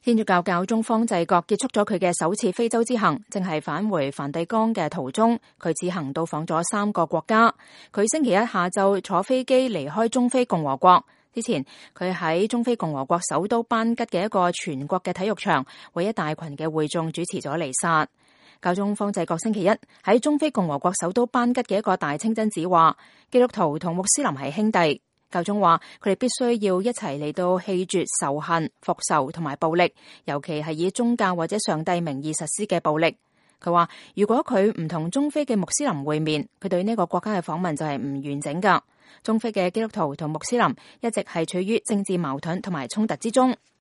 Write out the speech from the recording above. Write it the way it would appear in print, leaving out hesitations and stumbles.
天主教教宗方濟各結束咗佢嘅首次非洲之行，正係返回梵蒂岡嘅途中。佢此行到訪咗3個國家。佢星期一下晝坐飛機離開中非共和國之前，佢喺中非共和國首都班吉嘅一個全國嘅體育場，為一大群嘅會眾主持咗彌撒。教宗方濟各星期一喺中非共和國首都班吉嘅一個大清真寺話，基督徒同穆斯林係兄弟。教宗話佢哋必須要一齊嚟到棄絕仇恨、復仇同埋暴力，尤其係以宗教或者上帝名義實施嘅暴力。佢話如果佢唔同中非嘅穆斯林會面，佢對呢個國家嘅訪問就係唔完整噶。中非嘅基督徒同穆斯林一直係處於政治矛盾同埋衝突之中。